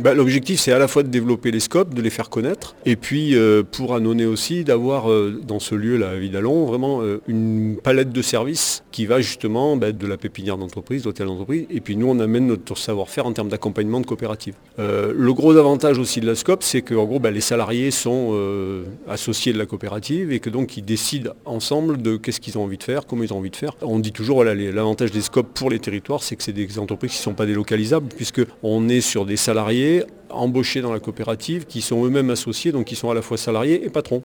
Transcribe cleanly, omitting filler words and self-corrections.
L'objectif, c'est à la fois de développer les scopes, de les faire connaître, et puis pour Annonay aussi, d'avoir dans ce lieu-là, à Vidalon, vraiment une palette de services qui va justement de la pépinière d'entreprise, l'hôtel d'entreprise, et puis nous, on amène notre savoir-faire en termes d'accompagnement de coopérative. Le gros avantage aussi de la SCOP, c'est que en gros, les salariés sont associés de la coopérative et que donc ils décident ensemble de qu'est-ce qu'ils ont envie de faire, comment ils ont envie de faire. On dit toujours, voilà, l'avantage des SCOP pour les territoires, c'est que c'est des entreprises qui ne sont pas délocalisables, puisqu'on est sur des salariés embauchés dans la coopérative qui sont eux-mêmes associés, donc qui sont à la fois salariés et patrons.